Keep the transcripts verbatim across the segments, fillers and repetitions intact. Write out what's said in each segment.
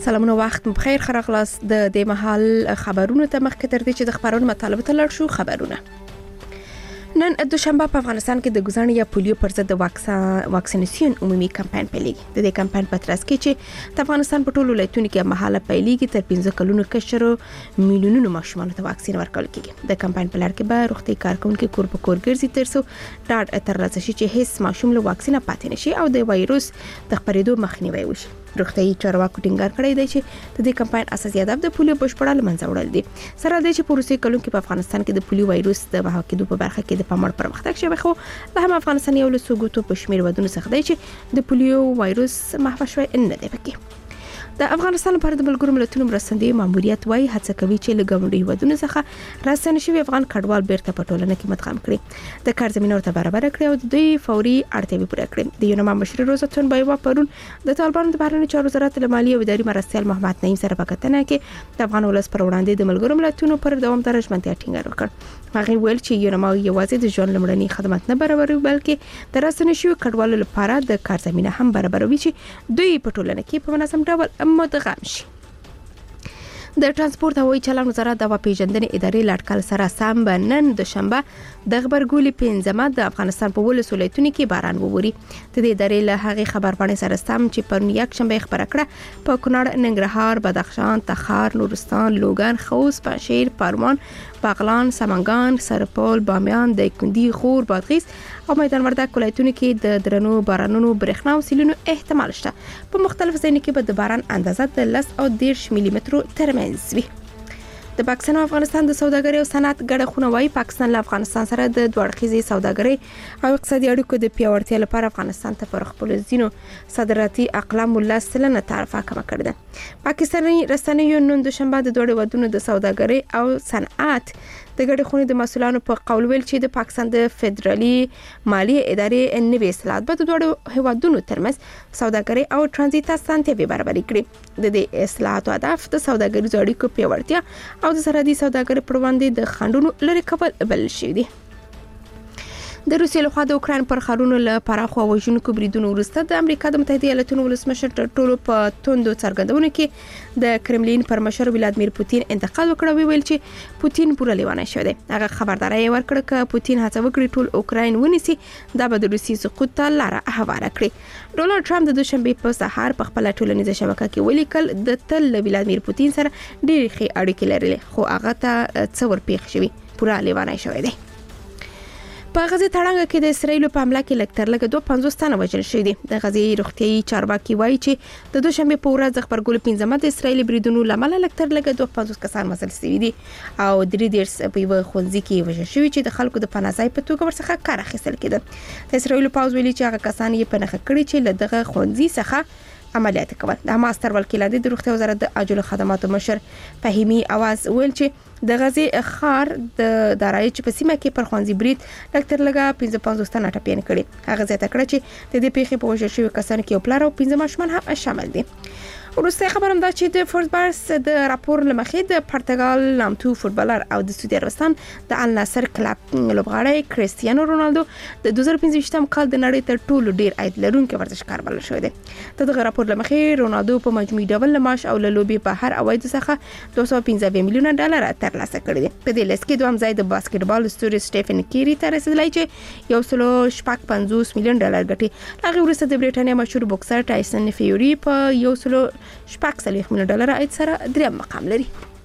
سلامونه وخت بخیر خراغلاس د د محل خبرونه ته مخکې تر دې چې د خبرونو مطالبه ته لړ شو خبرونه نن دوشنبه په افغانستان کې د ګزانې یا پولیو پر ضد د واکسیناسیون عمومي کمپاین پیلېږي د دې کمپاین په ترڅ کې چې د افغانستان په ټولو ولایتونو کې مهاله پیلېږي تر پنځه کلونو کشرو میلیونونو ماشومان ته واکسین ورکول کېږي د کمپاین په لړ کې به روغتي کارکونکو کور په کور ګرځي ترڅو ډاډ ترلاسه شي چې هیڅ ماشوم له واکسین پاتې نشي او د وایروس د خپرېدو مخنیوي وشي روغتي چارواکو ټینګار کړی دی چې د دې کمپاین اساسي هدف د پولیو بشپړه لمنځه وړل دي سره د چې پروسې کلون کې په افغانستان کې د پولیو وایروس د بها کېدو په برخه کې د پاموړ پرمختګ شوی خو د هم افغانستان یو له سوګوتو په شمیر ودونو څخه دی چې د پولیو وایروس محو شوی نه دی پکې د افغانستان لپاره د ملګرو ملتونو مرستندوی ماموریت وايي هڅه کوي چې له ګاونډي ودونو څخه راستنه شوی افغان کډوال بیرته په ټولنه کې مدغم کړي د کار زمينه ورته برابر کړي او د دوی فوري اړتیاوې پوره کړي د یونما مشر روزتون بایوا پرون د طالبانو د بهرنی چارو وزارت له مالیې او اداري مرستیال محمد نعیم سره په کتنه کې د افغان ولس پر وړاندې د ملګرو ملتونو پر دوامدار ژمنتیا ټینګار وکړ هغه ویل چې یونما یوازې د ژوند لمړني خدمات نه برابروي بلکې د راستنه شوی کډوالو لپاره د کار زمينه هم برابروي چې دوی په ټولنه کې په منظم ډول مدغم شي د ترانسپورت هوایي چلند وزارت د پیژندنې ادارې لاټکل سره سم نن دوشنبه د خبرګولې پنځمه د افغانستان په ولس ولایتونو کې باران ووري د دې ادارې له هغه خبرپاڼې سره سم چې پرون یک شنبه خبره کړه په کونړ ننګرهار بدخشان تخار نورستان لوګان خوست پنجشیر پروان باغلان سمنګان سرپل بامیان دایکنډي خور بادغیس او میدان وردګ ولایتونو کې د درنو بارانونو برېښنا او سیلونو احتمال شته په مختلف ځایونو کې به د باران اندازه د لس او دیرش ملي مترو ترمنځ وي د پاکستان او افغانستان د سوداګرۍ او صنعت ګډه خونه وايي پاکستان له افغانستان سره د دوه اړخیزې سوداګرۍ او اقتصادي اړیکو د پیاوړتیا لپاره افغانستان ته پر خپل ځینو صادراتي اقلام ولسلنه طرفه کم کړی ده پاکستاني رسنیو نن دوشنبه د دوه ودونو د سوداګرۍ او صنعت د ګډه خونې د مسولانو په قول ویل چې د پاکستان د فدرالي مالی ادارې نوې اصلاحات به د دوه هیوادونو ترمنځ سوداګرۍ او ترانزیت اسانتیاوې برابرې کړي د دې اصلاحاتو هدف د سوداګریزو اړیکو پیاوړتیا او د سرحدي سوداګرۍ پر وړاندې د خنډونو لرې کول بل شي دي د روسیې لخوا د اوکرين پر خارونو له پراخو وژونکو بریدونو وروسته د امریکا د متحده ایالاتونو ولسمشر تر ټولو په توندو څرګندونو کې د کرملین پر مشر ولادمیر پوتین انتقاد وکړ ویل چې پوتین پوره لیوانه شو دی هغه خبرداري ورکړه چې پوتین هڅه وکړي ټول اوکرين ونیسي دا به د روسي سقوط ته لار هواره کړي ډونالد ټرمپ د دوشنبه په سهار په خپل ټولنیزه شبکه کې ولیکل د تل ولادمیر پوتین سره ډېری ښې اړیکې لري خو هغه ته څور پیښ شوی پوره لیوانه شوی دی په غزه تړانګه کې د اسرایل په حمله کې لکټر لګ دوه پنځوس تنه وژل شوی دي د غزه روغتي چارواکي وایي چې د دوشنبه په ورځ خبرګول پنځمه د اسرایل بریدونو لامل لکټر لګ دوه پنځوس کسان وژل شوی دي او درې دیرس په یو خونځي کې وژل شوی چې د خلکو د پناځای په توګه ورڅخه کار اخیستل کېده د اسرایل پاوز ویلي چې هغه کسان یې پنهخه کړی چې له دغه خونځي څخه عملیات کول د حماس تر ولکې لاندې د روغتي وزارت د عاجل خدماتو مشر فهیمی اواز ویل چې د غزه خار د دارایچ په سیمه کې پر خوانزي برید ډاکټر لګا پنځه پنځوس تنه ټپین کړي هغه زیاته کړه چې د دې پیښې په وجه شوی کسان کې یو پلار او پنځه ماشومان هم شامل دي ورسته خبرم دا چې د فوربارس د راپور لمخې د پرتګال نامتو فوتبالر او د سعودي عربستان د النصر کلب لوبغاړی کریستیانو رونالدو د دوه زره پنځه کال د نړۍ تر ټولو ډیر عاید لرونکي ورزشکار بلل شوی دی دغه راپور لمخې رونالدو په مجموعي ډول معاش او له لوبي په هر عواید څخه دوه سوه پنځه میلیونه ډالر ترلاسه کړی دی په دې لیست کې دویم ځای د باسکټبال ستوري سټيفن کیری ته رسیدلی چې یو سل شپږ پنځوس میلیون ډالر ګټي هغه ورسته د بریټانیا مشهور بوکسر ټایسن فیوري په یو سل شپږ سلويخ میلیون ډالر عاید سره دریم مقام لري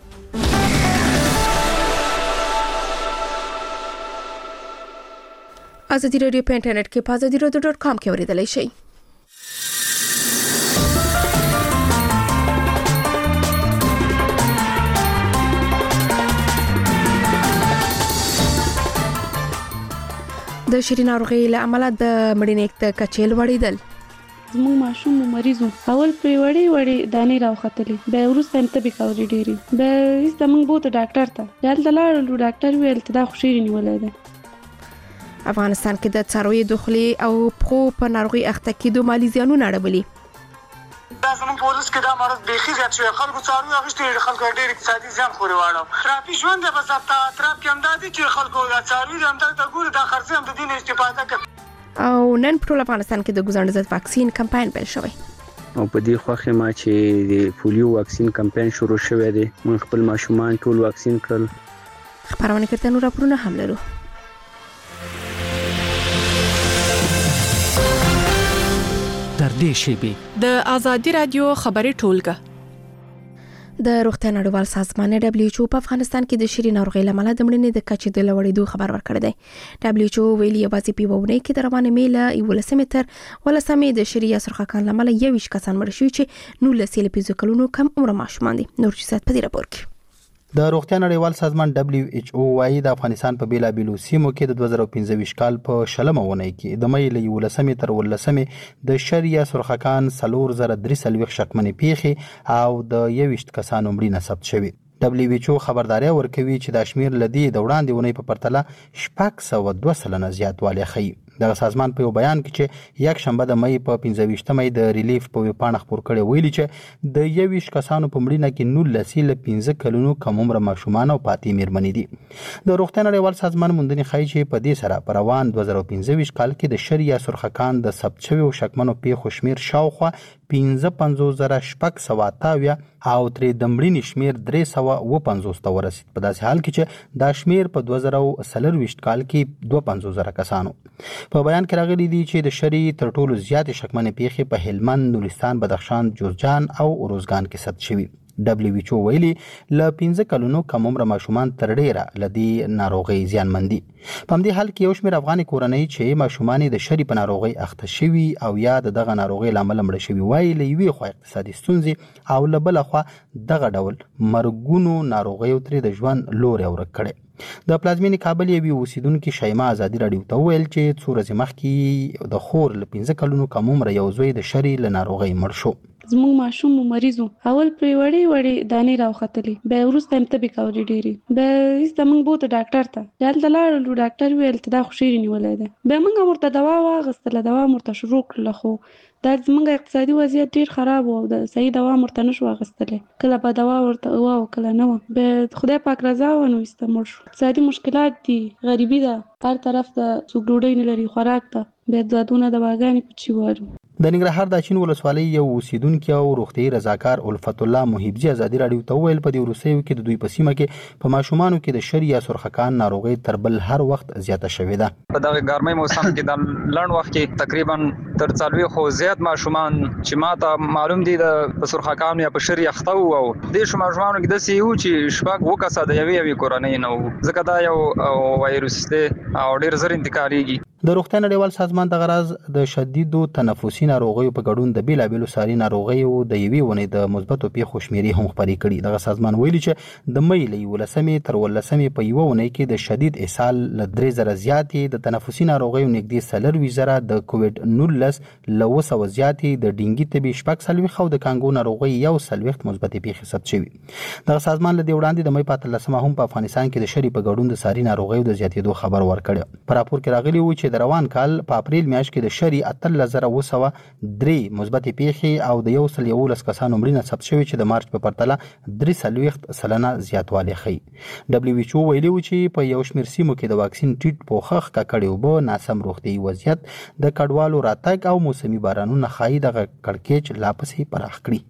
ازادي رادیو په انټرنیټ کې په ازادي رادیو ډاټ کام کې اوریدلای شئ د شری ناروغي له امله د مړینې د کچېل وړیدل زموږ ماشوم مریضو اول پرې وړي وړي دانې راوختلې بیا وروسته هم تبې کولې ډېرې بیا هېڅ موږ بوته ډاکټر ته هلته لاړلو ډاکټر وویل چې دا خو شیرې نیولی ده افغانستان کې د څارویو د خولې او پښو په ناروغي اخته کېدو مالي زیانونه اړولي دا زموږ په ولس کې دا مرض بیخي زیات شوی خلکو څاروي اخیستي خلکو ډېر اقتصادي زیان خوري واړو ترافي ژوند دی بس اطراف کې همدا دي چې خلکو دا څاروي همدلته ګوري دا خرڅې هم د دې نه استفاده کوي او نن په ټول افغانستان کې د ګزانډ ضد واکسین کمپاین پیل شوی او په دې خوخه ما چې د پولیو واکسین کمپاین شروع شوی دی موږ خپل ماشومان ټول واکسین کړل. خبرونه کړه نو راپورونه هم لرو. در دې شیبه د ازادي رادیو خبري ټولګه د روغتیا نړیوال سازمان دبليو ایچ او په افغانستان کې د شری ناروغۍ لامل د مړینې د کچې د لوړېدو خبر ورکړی دی. دبليو ایچ او ویلي یوازې په وونه کې د روانه میله یولسمه تر ولسمه د شری یا سرخکان لامل یویش کسان مړ شوي چې نو لسیل په ځکلونو کم عمر ماشومان دي. نور چې په دې راپور کې د روغتیا نړیوال سازمان دبليو ایچ او وايي د افغانستان په بیلا بیلو سیمو کې د دوه زره پنځه کال په شلمه ونه کې د مې له ولسمه تر ولسمه د شریعه سرخکان سلور زره درې سلويخ شکمنې پیخي او د یويشت کسانو مړینه ثبت شوی. دبليو ایچ او خبرداري ورکوي چې د شمیر لدی د وړاندې ونې په پرتله شپږ سوه دوه سلنه زیاتوالی ښیي. د سازمان په بیان کې چې یک شنبه د مې په پنځه مې د ریلیف په ویبپاڼه خبر کړي ویلي چې د یویش کسانو په مړینه کې نو لسیل پنځه کلونو کم عمر ماشومان او پاتې میرمنې دي. د روغتیا نړیوال سازمان موندنې ښیي چې په دې سره په روان دوه زره پنځه کال کې د شریعه سرخکان د ثبت شویو شکمنو پیښو شمیر شاوخوا پنځه پنځوس زره شپږ سوه اته او ترې د مړینې شمیر درې سوه اوه پنځوس ته ورسید. په داسې حال کې چې دا شمیر په دوه زره څلرویشت کال کې دوه پنځوس زره کسانو. په بیان کې راغلي دي چې د شری تر ټولو زیاتې شکمنې پیښې په هلمند، نورستان، بدخشان، جوزجان او اروزګان کې ثبت شوي. دبليو ایچ او ویلي ل پنځه کلونو کم عمر ماشومان تر ډیره لدی ناروغي زیانمندي. په همدې حال کې یو شمېر افغاني کورنۍ چې ماشومان د شری په ناروغي اخته شوي او یا دغه ناروغي لامل مړ شوي وایي له یوې خوا اقتصادي ستونزې او له بل خوا دغه ډول مرګونو ناروغي ترې د ژوند لوري ورک کړي. د پلازمینې کابل یوې اوسیدونکو شیما ازادي رادیو ته ویل چې څو ورځې مخکې د خور ل پنځه کلونو کم عمر یو زوی د شری له ناروغي مړ شو. زموږ ماشوم مریضو اول پرې وړې وړې دانې راوختلې بیا وروسته هم تبې کولې ډېرې بیا ایسته موږ بوته ډاکټر ته هلته لاړلو ډاکټر ویل ته دا خو شیرې نیولی دی. بیا موږ ورته دوا واخیستله دوا مو ورته شروع کړله خو دا زموږ اقتصادي وضعیت ډېر خراب و او د صحیح دوا مو ورته نشو اخیستلی. کله به دوا ورته وه او کله نه وه. بیا خدای پاک رضا وه نو ایسته مړ شو. اقتصادي مشکلات دي، غریبي ده، هر طرف ته څوک ډوډۍ نه لري، خوراک ته بیا دادونه دواګانې په چی وارو. د ننګرهار د اچین ولسوالۍ یو اوسیدونکي او روغتیايي رضاکار الفت الله محبجي ازادي رادیو ته ویل په دې وروستیو کې د دوی په سیمه کې په ماشومانو کې د شری یا سرخکان ناروغي تر بل هر وخت زیاته شوې ده. په دغه ګرمۍ موسم کې د لړن وخت کې تقریبا تر څلوي خو زیات ماشومان چې ماته معلوم دي د سرخکان یا په شری اخته وو او د ماشومانو کې د سی یو چې شپږ وکاسه د یوې یوې کورنۍ نو ځکه دا یو وایروس دی او ډېر زر انتقالېږي. د روغتیا نړیوال سازمان د غرض د شدیدو تنفسي ناروغیو په ګډون د بیلابېلو ساري ناروغیو د یوې ونې د مثبتو پیښو شمیرې هم خپرې کړي. دغه سازمان ویلي چې د مې له یولسمې تر ولسمې په یوه ونې کې د شدید اسهال له درې زره زیاتې، د تنفسي ناروغیو نږدې څلرویشت زره، د کووډ نولس له اوه سوه زیاتې، د ډینګي تبې شپږ څلوېښت او د کانګو ناروغۍ یو څلوېښت مثبتې پیښې ثبت شوي. دغه سازمان له دې وړاندې د مې په اتلسمه هم په افغانستان کې د شری په ګډون د ساري ناروغیو د زیاتېدو خبر ورکړی. په راپور کې راغلي و چې د روان کال په اپریل میاشت کې د شری اتلس زره اوه سوه درې مثبتې پیښې او د یو سل یولس کسانو مړینه ثبت شوې چې د مارچ په پرتله درې څلوېښت سلنه زیاتوالی ښیي. دبليو ایچ او ویلي و چې په یو شمېر سیمو کې د واکسین ټیټ پوښښ، ککړې اوبه، ناسم روغتیایي وضعیت، د کډوالو راتګ او موسمي بارانونه ښایي دغه کړکېچ لا پسې پراخ کړي.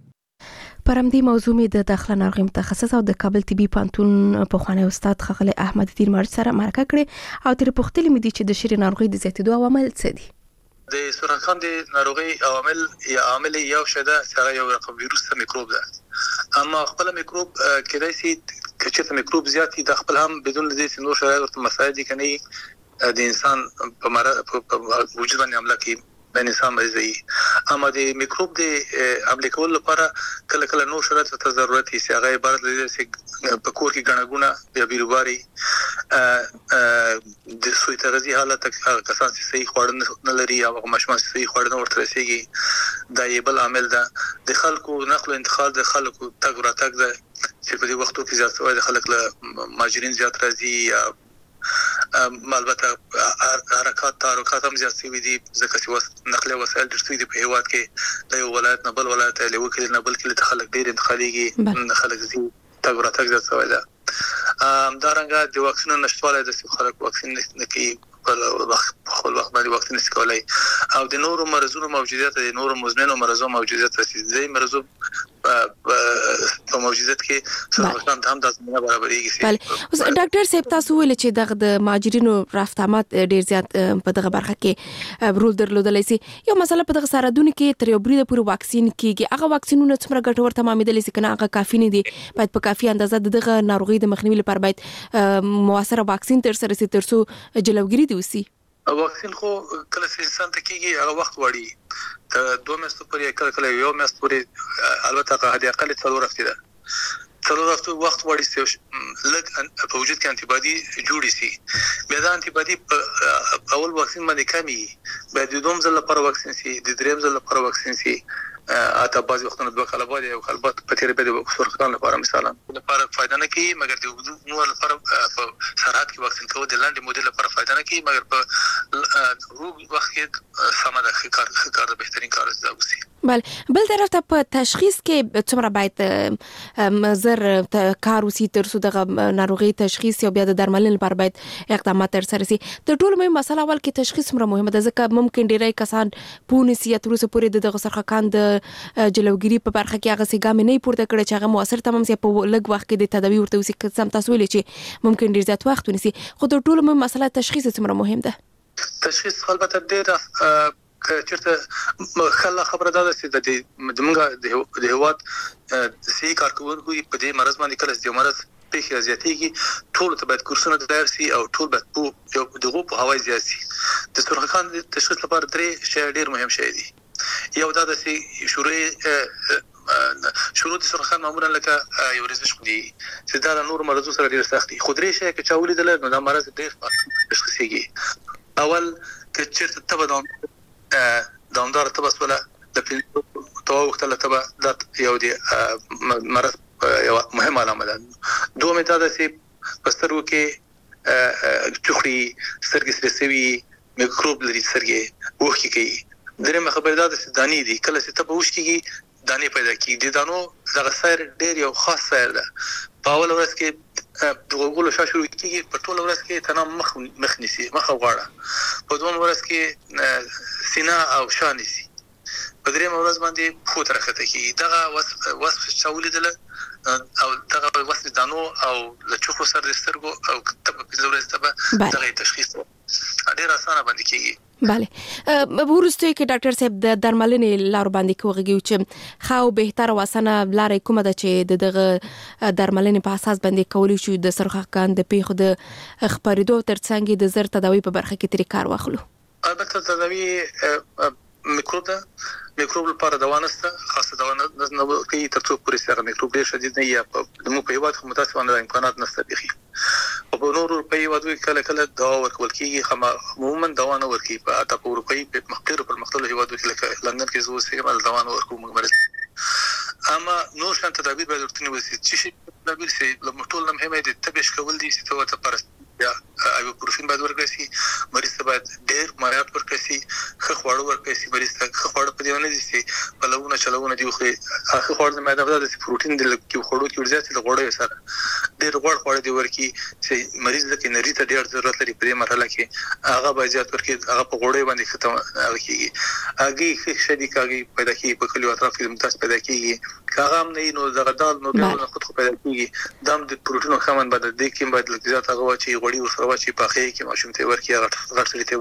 پر همدې موضوع مې د داخله ناروغي متخصص او د کابل طبي پوهنتون پخوانی استاد ښاغلی احمد الدین مرج سره مرکه کړې او ترې پوښتلې مې دي چې د شری ناروغۍ د زیاتېدو عوامل څه دي. د سرطان د ناروغي عوامل یا عامل یو شته چې یو رقم ویروس ته میکروب ده، اما خپل میکروب کېدای شي چې میکروب زیات د خپل هم بدون د نور شرایط ورته مساعد دي کني د انسان په وجود باندې عمله کوي د انسان مریضي. اما د میکروب د عمل کول لپاره کله کله نو شرایط ته ضرورت هي چې هغه عبارت لري چې په کور کې غنګونه یا بیروباري د سوی تغذیه حالت کسان چې صحیح خوړن نه لري او ماشومان چې صحیح خوړن ورته رسیږي دا یو بل عامل ده. د خلکو نقل او انتقال د خلکو تګ راتګ ده چې په دې وختو کې زیات شوی د خلک له ماجرین زیات راځي یا البته حرکات تحرکات هم زیات شوي دي ځکه چې نقلیه وسایل ډېر شوي دي په هېواد کې د یو ولایت نه بل ولایت له یوه کلي نه بل کلي ته خلک ډېر انتقالېږي، خلک ځي تګ راتګ زیات شوی ده. همدارنګه د واکسین نشټواله د خلک واکسین نه کوي په خپل وخت باندې واکسین نشکولای او د نورو مرزونو موجودیت د نورو مزمنو مرزو موجودیت د مرزو په موجودیت کې سرطان هم د زمینه برابرېږي. بله اوس ډاکټر صاحب تاسو ویل چې دغه د ماجرینو رافتامات ډیر زیات په دغه برخه کې رول درلودلی سي. یو مسله په دغه سرحدونو کې تر یو بریده پورې واکسین کیږي. هغه واکسینونه څومره ګټور تمامېدلی سي کنه هغه کافي نه دي؟ باید په کافي اندازه دغه ناروغي د مخنیوي لپاره باید موثره واکسین تر سره سي ترڅو جلوګیری دي وسی. واکسین خو کله چې انسان ته کیږي هغه وخت وړي ته دوه میاشتې پورې کله کله یو میاشت پورې البته هغه د اقل څلور هفتې ده څلور هفتې وخت وړي چې لږ په وجود کې انټي بادي جوړي سي. بیا دا انټي بادي په اول واکسین باندې کمی بیا د دوم ځل لپاره واکسین سي د دریم ځل لپاره واکسین سي اته بعضی وختونه دوه کاله بعد یو کال بعد په تیر به د سرطان لپاره مثلا لپاره فائدہ نه کوي مګر د نو لپاره په سرحد کې واکسین کوو د لاندې مودې لپاره فائدہ نه کوي مګر په روغ وخت کې سماده کار کار د بهترین کار زده وسی. بل بل طرف ته په تشخیص کې څومره باید زر کار وسی ترڅو دغه ناروغي تشخیص او بیا د درملنې لپاره باید اقدامات تر سره سي. د ټولو مهمه مسله اول کې تشخیص مهمه ده ځکه ممکن ډیری کسان پونسي تر اوسه پورې دغه سرخکان د جلوګیری په برخه کې هغه سیګام نه پورته کړي چې هغه موثر تمام سي په لږ وخت کې د تداوی ورته وسی کسم تاسو ویل چې ممکن ډیر زیات وخت ونیسي. خو د ټولو مهمه مسله تشخیص څومره مهم ده؟ تشخیص البته ډیر چیرته خلا خبره ده چې د دمغه د هواد سي کارکونکو په دې مرز باندې کله د مرز په زیاتېږي ټول ته باید کورسونه تیار سي او ټول باید په یو دغه په هوای زیات سي. د سرخکان د تشخیص لپاره درې شی ډیر مهم شي دي. یو دا د شروع شروع د سرخان معمولا لکه یو ریزش دي چې دا نور مرزو سره ډیر سخت دي. خو درې شی کې چاولې دل نو دا مرز ډیر تشخیصيږي. اول چې چیرته تبه د دوامدار تبه ولا د تو وخت له تبه د یو دی مرز یو مهمه علامه ده. دوه متاده سي پسترو کې چخري سرګ سرسوي میکروب لري سرګي وښي کوي. درېمه خبردار د دانی دي کله چې ته په وښ کېږي دانی پیدا کیږي. د دانو دغه سیر ډېر یو خاص سیر ده. په اول ورځ کې د غوګلو شا شروع کیږي په ټول ورځ کې تنام مخ مخ نيسي مخ غواړه په دوم ورځ کې سینا او شا نيسي په درېم ورځ باندې فوت راخته کیږي. دغه وصف چاولې دل او دغه وصف دانو او لچخو سر دسترګو او کتاب په ضرورت تبه دغه تشخیص ډېر اسانه باندې کیږي. بله ورسته کې ډاکټر صاحب د درملنې لار باندې کوغږي چې خاو بهتر واسنه لارې کومه ده چې دغه درملنې په اساس باندې کولی شو د سرخکان د پیخو د خبرېدو ترڅنګ د زر تداوی په برخه کې تری کار واخلو. البته تداوی میکروب ده میکروب لپاره دوا نشته خاصه دوا نه کوي ترڅو پوری سره میکروب ډیر شدید نه یا د مو په هیواد خو متاسفانه امکانات نشته بيخي. په نورو په هیواد کله کله دوا ورکول کیږي خو عموما دوا نه ورکي په اته په اروپאי په مختلفو په مختلفو هیوادو کې لکه لندن کې زو سیمه دوا نه ورکو موږ اما نور شان تدابیر به ورته وسی چې تدابیر سي لمټول نه مهمه دي تبش کول دي چې ته ته پرست یا ایبوپروفین باید ورکړي سي مریض ته باید ډېر مراعات ورکړي سي خو خواړه ورکړي سي مریض ته خو خواړه په دیونه دي سي په لونه چلونه دی خو اخر خواړه د معده د پروتین د کې خواړو کې ورځي د غوړې سره ډېر غوړ خواړه دی ورکړي چې مریض د انرژي ته ډېر ضرورت لري په دې مرحله کې هغه باید زیات ورکړي هغه په غوړې باندې ختم هغه کیږي هغه خې شدي کاږي پیدا کیږي په کلیو اطراف کې ممتاز پیدا کیږي هغه هم نه نو دغه دال نو بیا خود خو پیدا کیږي دام د پروتین خمن باندې د کې باید لږ زیات هغه واچي غوړي ورسره واچي په خې کې ماشوم ته ورکی هغه غټ سړي ته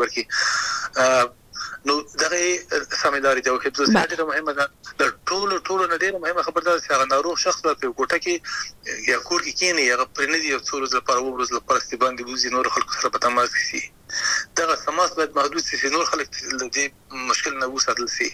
ورکی نو دغه سمېداري ته حفظ ډېر مهمه ده د ټولو ټولو نه ډېر مهمه خبردار چې هغه ناروغ شخص په کوټه کې یا کور کې کینی هغه پرنځي او څو ورځې لپاره ورځ لپاره استبان دي وزي نور خلکو سره په تماس کې سي دغه سماس باید محدود سي نور خلک دې مشکل نه وساتل سي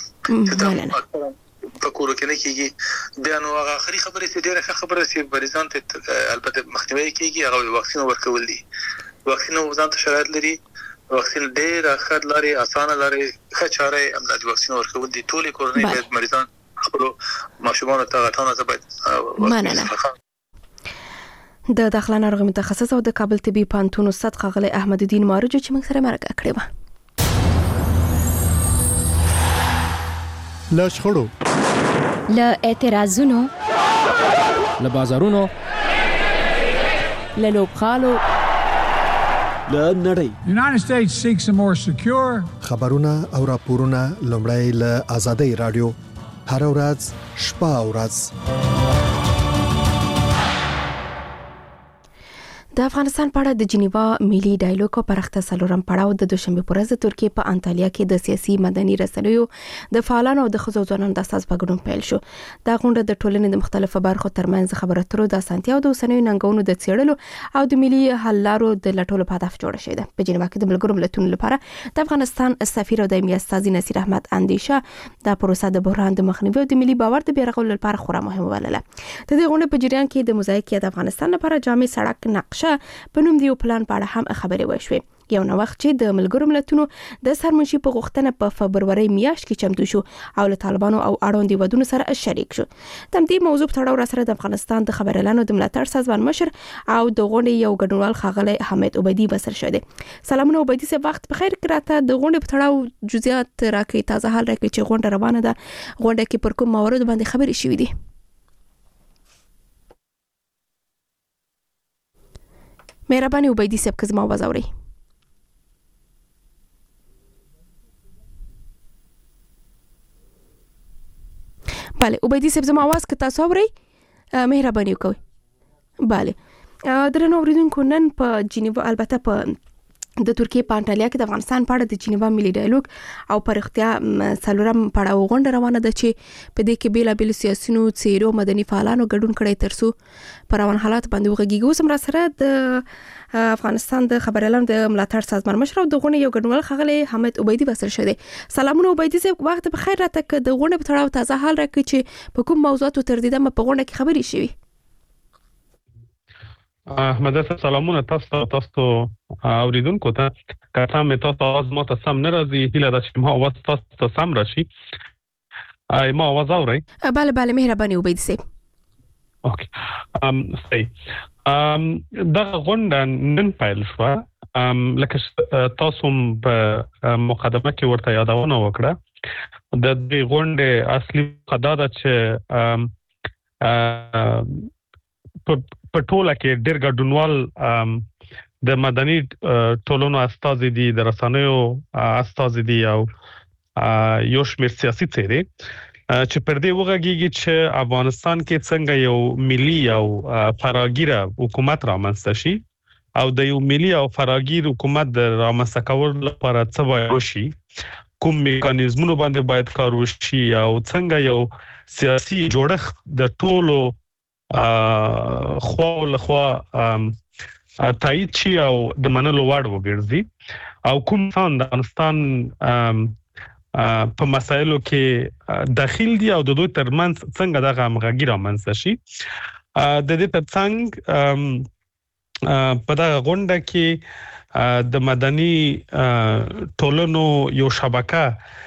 په کور کې نه کیږي بیا نو هغه اخري خبره چې ډېره خبره چې مریضان ته البته مخنیوي کیږي هغه واکسین ورکول دي واکسین وزارت شرایط لري واکسین ډېر خد لري اسانه لري خچاره امدادي واکسین ورکول دي ټول کورنۍ باید مریضان خپل ماشومان ته غټانه ته باید مننه. د داخله ناروغي متخصص او د کابل طبي پانتون استاد ښاغلی احمد الدین مارجو چې موږ سره مرکه کړې و. له شخړو له اعتراضونو له بازارونو له لوبغالو له نړۍ. United States seeks a more secure خبرونه او راپورونه لومړی له آزادۍ رادیو هر ورځ شپه او ورځ. د افغانستان په اړه د جنیوا ملي ډایالوګ په پرخته سلورم پړاو د دوشنبه پر ورځ ترکیه په انټالیا کې د سیاسي مدني رسنیو د فعالانو او د خزو ځوانانو د اساس په ګډون پیل شو. دا غونډه د ټولنې د مختلفو برخو ترمنځ خبرو اترو د اسانتیا او د اوسنیو ننګونو د څېړلو او د ملي حل لارو د لټولو په هدف جوړه شوې ده. په جنیوا کې د ملګرو ملتونو لپاره د افغانستان سفیر او دایمي استازي نصیر احمد اندیشه د پروسه د بحران د مخنیوي او د ملي باور د بیرغولو لپاره خورا مهمه وبلله. د دې غونډې په جریان کې د موزاییک د افغانستان لپاره جامع سړک نقشه په نوم دیو پلان په اړه هم خبرې وشوې. یو نو وخت چې د ملګرو ملتونو د سرمنشي په غوښتنه په فبروري میاشت کې چمتو شو او له طالبانو او اړوند ودونو سره شریک شو. تم دې موضوع په تړاو سره د افغانستان د خبريالانو د ملاتړ سازمان مشر او د غونډې یو ګډونوال ښاغلی حمید عبیدی بسر شوه. سلامونه عبیدی صاحب، وخت بخیر. کراته د غونډې په تړاو جزئیات راکې تازه حال راکې چې غونډه روانه ده، غونډه کې پر کوم موارد باندې خبرې شوې دي؟ مهرباني عبیدی صاحب که زما आवाज اوري. بله عبیدی صاحب زما आवाज که تاسو اوري مهرباني وکړئ. بله درنو اوریدونکو، نن په جنیوا البته په د ترکیه په انټالیا کې د افغانستان په اړه د جنیوا ملي ډایالوګ او پرختیا سلورم پړاو غونډه روانه ده چې په دې کې بیلا بیل سیاسيونو څیرو مدني فعالانو ګډون کړي ترڅو پر روان حالات باندې وغږیږي. اوس هم را سره د افغانستان د خبريالانو د ملاتړ سازمان مشر او د غونډې یو ګډونوال ښاغلی حمید عبیدی بسر شوه. سلامونه عبیدی صاحب، وخت بخیر. راته که د غونډې په تړاو تازه حال راکړئ چې په کوم موضوعاتو تر دې دمه په غونډه کې خبرې شوي. احمد صاحب سلامونه تاسو تاسو اوریدونکو ته. کله مې تاسو आवाज مو ته سم نه راځي، هیله ده چې ما आवाज تاسو ته سم راشي. آی ما आवाज اورئ؟ بله بله مهرباني عبیدی صاحب. اوکې ام صحیح. ام دا غونډه نن پیل شو. ام لکه تاسو په مقدمه کې ورته یادونه وکړه. د دې غونډې اصلي قضا ده چې په ټوله کې ډېر ګډونوال د مدني ټولنو استازي دي، د رسنیو استازي دي او یو شمېر سیاسي څېرې چې پر دې وغږیږي چې افغانستان کې څنګه یو ملي او فراگیر حکومت رامنځته شي او د یو ملي او فراگیر حکومت د رامنځته کولو لپاره څه باید وشي، کوم میکانیزمونه باندې باید کار وشي او څنګه یو سیاسي جوړښت د ټولو خو له خوا تایید شي او د منلو وړ وګرځي او کوم څان د افغانستان په مسایلو کې داخل دي او د دوی ترمنځ څنګه دغه همغږي رامنځته شي. د دې ترڅنګ په دغه غونډه کې د مدني ټولنو یو شبکه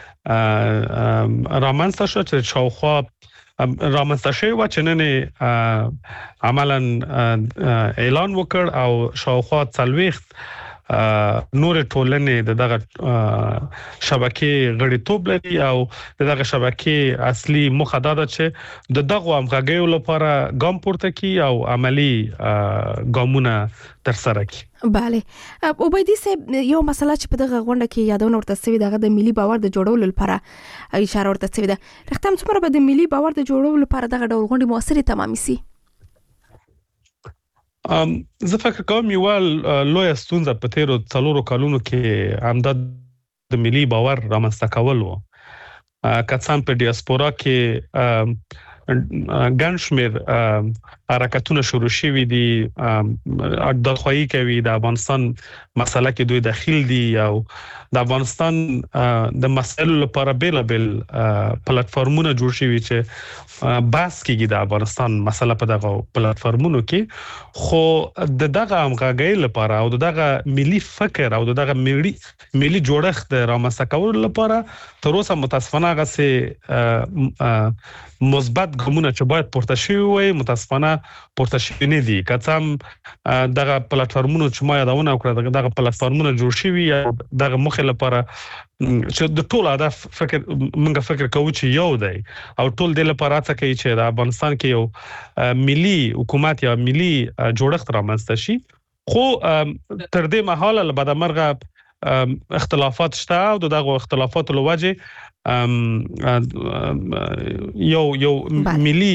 رامنځته شو چې شاوخوا رامنځته شوی و چې نن عملاً اعلان وکړ او شاوخوا څلوېښت نور ټولنې د دغه شبکې غړیتوب لري او د دغه شبکې اصلي موخه دا ده چې د دغه همغږیو لپاره ګام پورته کړي او عملی ګامونه ترسره کړي. بله عبیدی صاحب، یو مسله چې په دغه غونډه کې یادونه ورته شوې دغه د ملي باور د جوړولو لپاره اشاره ورته شوې ده. رښتیا څومره به د ملي باور د جوړولو لپاره دغه ډول غونډې موثرې تمامې سي؟ ام زه فکر کوم یو لوی ستونزه په تیرو څلورو کلونو کې همدا د ملي باور رامنځته کول و. کڅان په ډیاسپورا کې ګڼ شمېر حرکتونه شروع شوي دي، د خوایي کوي د افغانستان مسله کې دوی داخل دي او د افغانستان د مسایلو لپاره بیل بیل پلیټفارمونه جوړ شوي چې بحث کیږي د افغانستان مسله په دغه پلیټفارمونو کې. خو د دغه همغږۍ لپاره او دغه ملي فکر او دغه ملي ملي جوړښت د رامنځته کولو لپاره تر اوسه متاسفانه هغه مثبت ګامونه چې باید پورته شوي وي متاسفانه پورته شوی نه دي. که څه هم دغه پلیټفارمونو چې ما یادونه وکړه دغه پلیټفارمونه جوړ شوي یا دغه مخې لپاره چې د ټول هدف فکر موږ فکر کوو چې یو دی او ټول د لپاره څه کوي چې د افغانستان کې یو ملي حکومت یا ملي جوړښت رامنځته شي. خو تر دې مهاله له بده مرغه اختلافات شته او دغه اختلافات له وجه یو یو ملي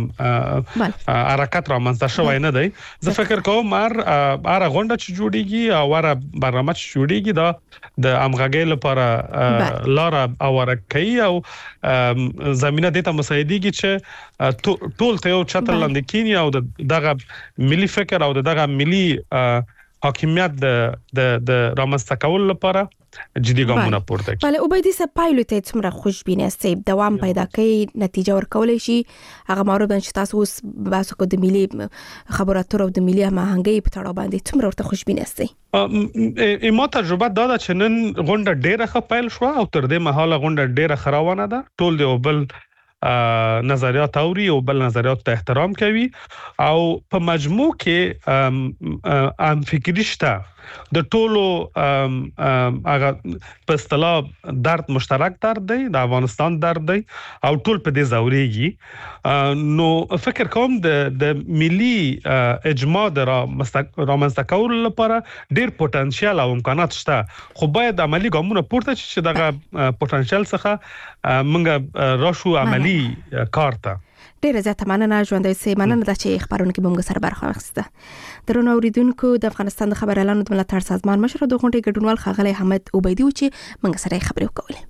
حرکت رامنځته شوی نه دی. زه فکر کوم هر هر غونډه چې جوړیږي او هر برنامه چې جوړیږي دا د امغږۍ لپاره لار اوره کوي او زمينه د ته مساعدېږي چې ټول ته یو چتر لاندې کینی او دغه ملي فکر او دغه ملي حاکمیت د د د رامنځته کول لپاره جدي ګامونه پورته کوي. بله وبایدي سه پایلو ته څومره خوشبینه سي دوام پیدا کوي نتیجه ورکولای شي هغه مورد چې تاسو اوس باسو کو د ملي خبرو اترو د ملي هماهنګي په تړاو باندې څومره ورته خوشبینه سي. ایمو تجربه دا ده چې نن غونډه ډیره ښه پیل شو او تر دې مهاله غونډه ډیره خروانه ده. ټول دی بل نظریات اوري او بل نظریات ته احترام کوي او په مجموع کې ام فکری شته د ټولو هغه په اصطلاح درد مشترک درد دی د افغانستان درد دی او ټول په دې زوريږي. نو فکر کوم د د ملي اجماع د رامنځته کولو لپاره ډیر پوتنشل او امکانات شته خو باید عملی ګامونه پورته شي چې دغه پوتنشل څخه موږ راشو عملی کار ته. ډیره زیاته مننه ژوندۍ سي مننه د چې خبرونه کې موږ سره برخه واخیسته. درنو اوریدونکو د افغانستان د خبر اعلان د ملاتړ سازمان مشر د غونډې ګډونوال ښاغلی حمد عبیدي و چې موږ سره خبرې وکولې.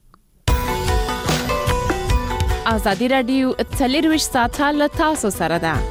ازادي رادیو څلرویشت ساعته له تاسو سره ده.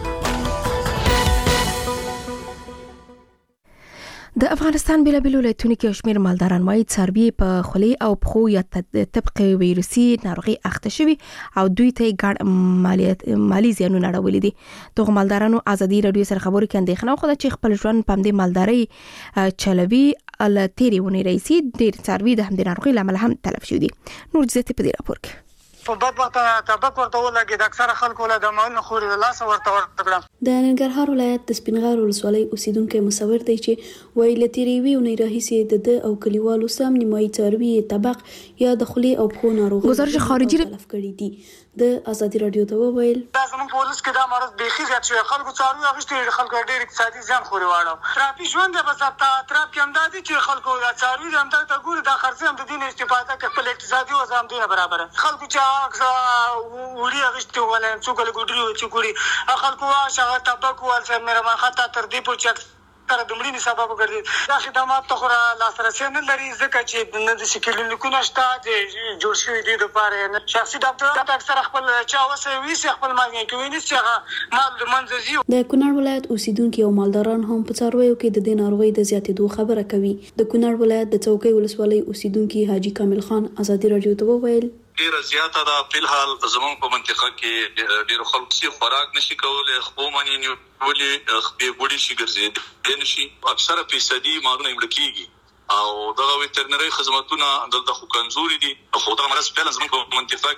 د افغانستان بلابل ولایتونو کې شمیر مالداران وايي څاروي په خولي او پخو یا طبق ویروسي ناروغي اخته شوی او دوی ته ګډ مالیات مالی زیانونه راولي دي. دغه مالدارانو ازادي رادیو سره خبرو کې اندېښنه خو چې خپل ژوند په دې مالداري چلوي ال تیری ونی رئیسي ډیر څاروي د همدې ناروغي لامل هم تلف شوی دي. نور ځته په دې راپور کې په بد وخت طبق ورته ولګي د اکثره خلکو له د مال خوري د لاس ورته ورکړم. د ننګرهار ولایت د سپینغار ولسوالۍ اوسیدونکو مصور دی چې وایي لتیری وی ونی راهیسي د او کلیوالو سم نیمایي څاروي طبق یا د خولي او پخو ناروغي گزارش خارجي تلف کړي دي. د ازادي رادیو ته وویل دا زموږ پولیس کې دا مرض بيخي زیات شوی خلکو څاروي اغشتي خلکو ډېر اقتصادي ځان خوري واړو تراپی ژوند به ضبط تراپ کې امدادي چې خلکو دا څاروي هم ته ګوري دا خرڅ هم د دین استفاده کوي خپل اقتصادي وزام دینه برابر خلکو چې وړي اغشتي ولې څوک له ګډري او چې ګوري خلکو واشه طبق ول سره مېرمن خطا تر دې پوښتنه تر دمړي سبب ګرځي دا خدمات ته خورا لاسرسي نه لري ځکه چې نه د کلینیکونو شته د جوړ شوی دي د لپاره شخصي ډاکټر ته اکثر خپل چا وسه وی سي خپل مال نه کوي نه چې مال د منځي. د کونړ ولایت اوسیدونکو او مالداران هم په څارویو کې د دې ناروغي د زیاتېدو خبره کوي. د کونړ ولایت د څوکۍ ولسوالۍ اوسیدونکو حاجی کامل خان ازادي رادیو ته وویل ډیره زیاته ده په الحال زموږ په منطقه کې ډیرو خلکو سي خوراک نشي کولای خو مانی نیولې خپې ګوډي شي ګرځي نشي اکثره فیصدي مالونه ملکيږي او دغه ویټرنري خدماتونه دلته خو کمزوري دي خو دا مرز په زموږ په منطقه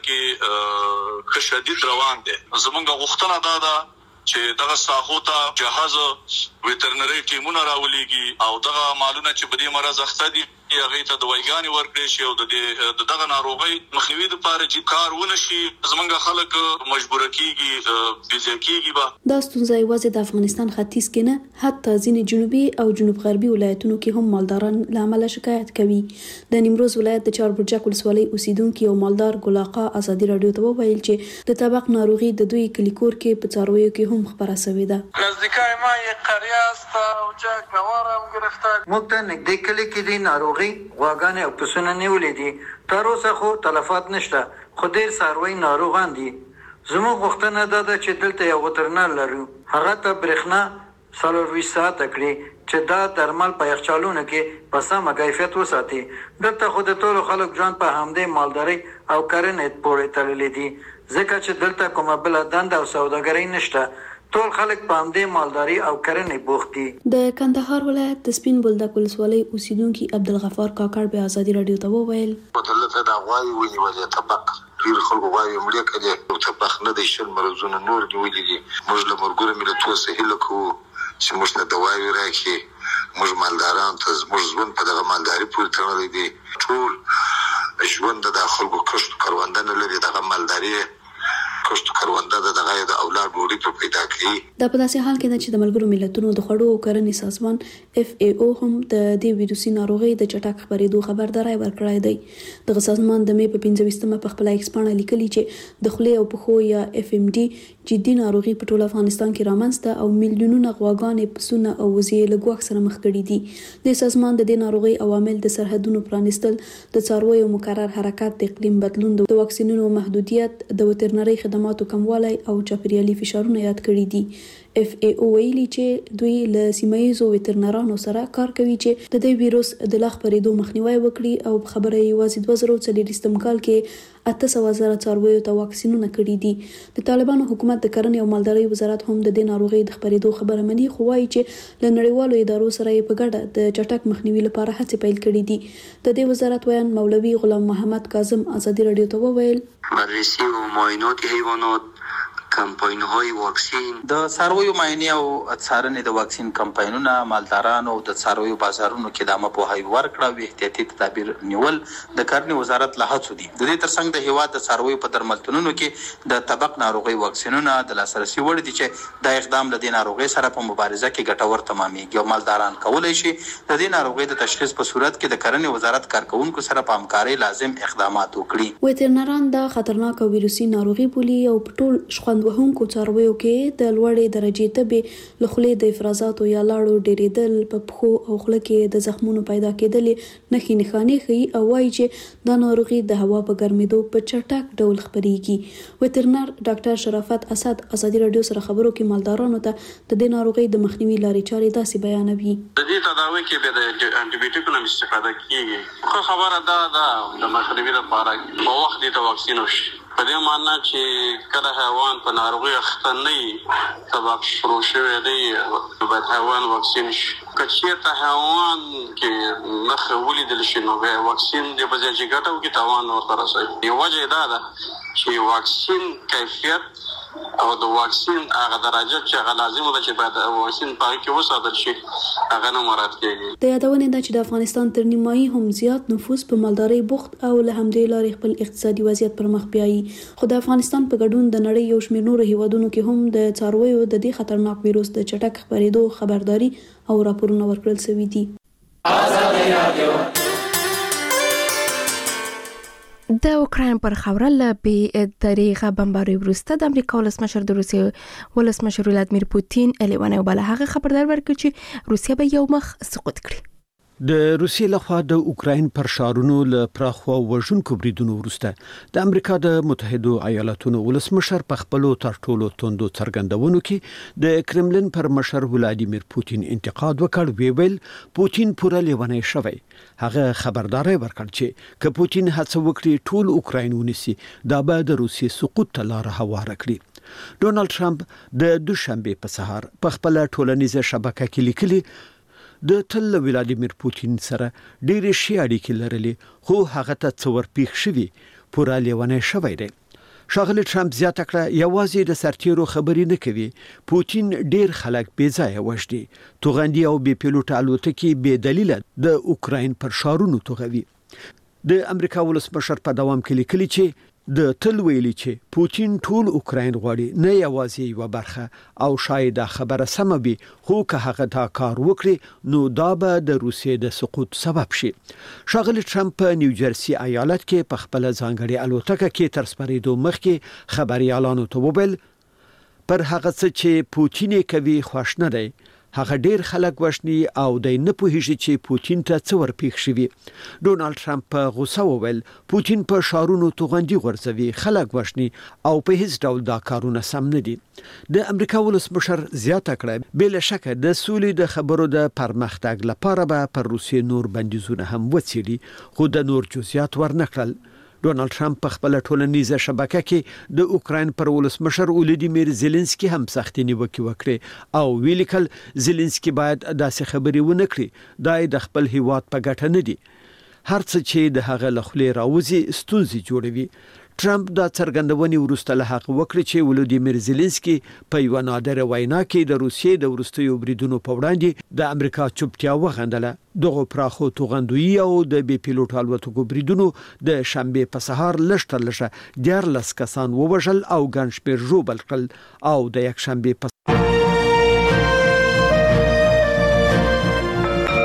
کې خشدید روان دي. زموږ غوښتنه ده دا چې دغه ساحو ته جهاز ویټرنري ټیمونه راولېږي او دغه مالونه چې په دې مرز اخته دي هغه ته دوايګانې ورکړي شي او د دغه ناروغي مخنیوي لپاره چې کار ونشي زمونږ خلک مجبور کیږي بيځه کیږي با دا ستونزه یوازې د افغانستان ختیځ کې نه حتی ځینې جنوبي او جنوب غربي ولایتونو کې هم مالداران له امله شکایت کوي. د نیمروز ولایت د چاربرجک ولسوالۍ اوسیدونکو او مالدار ګلاقا ازادي رادیو ته وویل چې د طبق ناروغي د دوی کلیکور کې په څارویو کې هم خبره شوې ده. نزدیکای ما یې قریه است او جک نوارم گرفتار موږ ته نږدې کلی کې دي ناروغي غواګانې او پسونه نیولې دي تر اوسه خو تلفات نشته خو ډېر څاروي ناروغان دي. زموږ غوښتنه دا ده چې دلته یو وترنر لرو هغه ته برېښنا څلورویشت ساعته کړي چې دا درمل په یخچالونو کې په سمه کیفیت وساتي. دلته خو د ټولو خلک ژوند په همدې مالدارۍ او کرنې پورې تړلی دي ځکه چې دلته کومه بله دنده او سوداګري نشته. ټول خلک په همدې مالداري او کرنې بوخت دي. د کندهار ولایت د سپین بولدک ولسوالۍ اوسیدونکو عبدالغفار کاکړ به ازادي رادیو ته وویل دلته دا غوايي ونیولې طبق ډیر خلکو غواړي مړه کړي ته بخنه د شل مرزونه نور نیولې دي موږ له مرګور ملتونو سهیل کو چې موږ ته دوايي راکړي موږ مالداران ته موږ ژوند په دغه مالداري پورې تړلې دي ټول ژوند د خلکو کښت کاروانده نه لري دغه مالداري کښت کاروانده د دغه د اولاد ډوډۍ په پیدا کوي دا په داسې حال کې چې د ملګرو ملتونو د خوړو او کرنې سازمان اف ای او هم د دې ویروسي ناروغۍ د چټک خپرېدو خبرداري ورکړې ده د سازمان د مې په پنځه ویشتمه په خپل ایکس باندې لیکلي چې د خولې او پخو یا اف ام ډي جدي ناروغي په ټول افغانستان کې رامنځته او میلیونونه غواګانې پسونه او وزې له ګواښ سره مخ کړي دي د سازمان د دې ناروغۍ عوامل د سرحدونو پرانیستل د څارویو مکرر حرکت د اقلیم بدلون د واکسینونو محدودیت د وترنري خدماتو کموالی او چاپیریالي فشارونه یاد کړي دي اف ای او ویلي چې دوی له سیمایي وترنرانو سره کار کوي چې د دې ویروس د لا خپرېدو مخنیوي وکړي او خبره یوازې دوه زره څلوېښتم کال کې اته سوه زره څارویو ته واکسینونه کړي دي د طالبانو حکومت د کرنې او مالدارۍ وزارت هم د دې ناروغۍ د خپرېدو خبره مني خو وايي چې له نړیوالو ادارو سره په ګډه د چټک مخنیوي لپاره هڅې پیل کړي دي د دې وزارت ویان مولوي غلام محمد کاظم ازادي رادیو ته وویل بررسی و معاینات حیوانات کمپاین های واکسین د څارویو معاینه او څارنې د واکسین کمپاینونه مالدارانو او د څارویو بازارونو کې د عامه پوهاوي ورکړه او احتیاطي تدابیر نیول د کرنې وزارت له هڅو دي د دې ترڅنګ د هیواد د څارویو په درملتونونو کې د طبق ناروغي واکسینونه د لاسرسي وړ دي چې د اقدام له دې ناروغي سره په مبارزه کې ګټور تمامېږي او مالداران کولای شي د دې ناروغي د تشخیص په صورت کې د کرنې وزارت کارکونکو سره په همکارۍ لازم اقدامات وکړي وترنران د خطرناک ویروسي ناروغي بولي او په ټول شخوند وهونکو څارویو کې د لوړې درجې تبې له خولې د افرازاتو یا لاړو ډېرېدل په پښو او خوله کې د زخمونو پیدا کېدل نښې نښانې ښيي او وایي چې دا ناروغي د هوا په ګرمېدو په چټک ډول خپرېږي وترنر ډاکټر شرافت اسد ازادي رادیو سره خبرو کې مالدارانو ته د دې ناروغي د مخنیوي لارې چارې داسې بیانوي د دې تداوی کې به د انټي بیوټیکونو استفاده کیږي خو خبره ده د مخنیوي لپاره په وخت د واکسین وشي په دې معنی چې کله حیوان په ناروغي اخته نه وي سبب شروع شوی دی باید حیوان واکسین شي که چېرته حیوان کې نښې ولیدل شي نو بیا واکسین د به ځای چې ګټه وکړي تاوان ورته رسوي یوه وجه یې دا ده چې واکسین کیفیت او د واکسین هغه درجه چې هغه لازمه ده چې باید واکسین په هغې کې وساتل شي هغه نه مراعات کېږي د یادونې ده چې د افغانستان تر نیمایي هم زیات نفوس په مالدارۍ بوخت او له همدې لارې خپل اقتصادي وضعیت پر مخ بیایي خو د افغانستان په ګډون د نړۍ یو شمېر نورو هیوادونو کې هم د څارویو د دې خطرناک ویروس د چټک خپرېدو خبرداري او راپورونه ورکړل شوي دي. ازادي رادیو د اوکراین پر خاوره له بې دریغه بمبارۍ وروسته د امریکا ولسمشر د روسیې ولسمشر ولادیمیر پوتین الیوانه بل هغه خبردار ورکړ چې روسیه به یو مخ سقوط کړي. د روسیې لخوا د اوکراین پر شارونو له پراخو وژونکو بریدونو وروسته د امریکا د متحده ایالاتونو ولسمشر په خپلو تر ټولو توندو څرګندونو کې د کرملین پر مشر ولادیمیر پوتین انتقاد وکړ وی ویل پوتین پوره لیونی شوی هغه خبرداري ورکړ چې که پوتین هڅه وکړي ټول اوکراین ونیسي دا به د روسیې سقوط ته لار هواره کړي. ډونالد ټرمپ د دوشنبه په سهار په خپل ټولنیزه شبکه کې لیکلي د تل ولادیمیر پوتین سره ډېرې ښې اړیکې لرلې خو هغه ته څه ورپېښ شوي پوره لیونی شوی دی. ښاغلي ټرمپ زیاته کړه یوازې د سرتیرو خبرې نه کوي پوتین ډېر خلک بې ځایه وژني توغندي او بې پیلوټه الوتکې بې دلیله د اوکراین پر شارونو توغوي. د امریکا ولسمشر په دوام کې لیکلي چې د تل ویلي چې پوتین ټول اوکراین غواړي نه یوازې یو برخه او شاید دا خبره سمه وي خو که هغه دا کار وکړي نو دا به د روسیې د سقوط سبب شي. ښاغلي ټرمپ په نیوجرسي ایالت کې په خپل ځانګړي الوتکه کې تر سپریدو مخکې خبريالانو ته وویل پر هغه څه چې پوتین کوي خوښ نه دی هغه ډیر خلک وښني او د نه پوهیږي چې پوتین ته څه ورپېښ شوي. ډونالد ټرمپ په غوسه وویل پوتین په شارونو توغندي غورځوي خلک وښني او په هیڅ ډول دا کارونه سم نه دي. د امریکا ولسمشر زیاته کړه بل شک د سولې د خبرو د پرمختګ لپاره به پر روسیې نور بندیزونه هم وڅېړي خو د نور جزئیات ورنکړل. ډونالد ټرمپ په خپل ټولنیزه شبکه کې د اوکراین پر ولسمشر ولادیمیر زيلنسکي هم سختي نیوکه وکړه او ویلیکل زيلنسکي باید داسې خبرې ونه کړي دا د خپل هیواد په ګټه نه دي هر څه چې د هغه لخلې راوځي ستونزې جوړوي. ټرمپ دا څرګندونې وروسته له هغه وکړه چې ولودیمیر زيلنسکي په یو نادره وینا کې د روسیې د وروستیو بریدونو په وړاندې د امریکا چوپتیا وغندله. دغه پراخو توغندوی او د بي پیلوټ الوتکو بریدونو د شنبه په سهار لشتر لشه دیارلس کسان ووژل او ګڼ شمېر ژوبل کړل او د یک شنبه